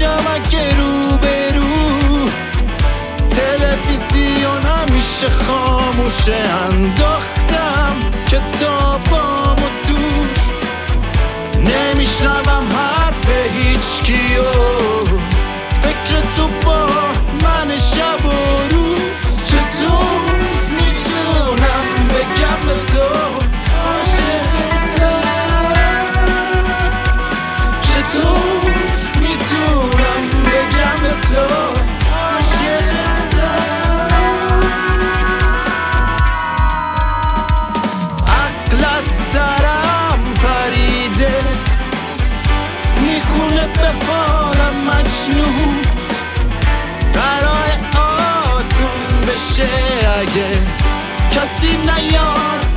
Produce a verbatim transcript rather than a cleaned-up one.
باشم اگه رو به رو، تلویزیون همیشه خاموشه، انداختم کتابامو دور، نمیشنوم حرف هیچ کیو، فکر تو با من شب و روز. چطور میتونم بگم به تو عاشقتم، چطور میتونم بگم به تو عاشقتم. عقل از سرم پریده، میخونه به حالم مجنون، قرار آسون بشه اگه کسی نیاد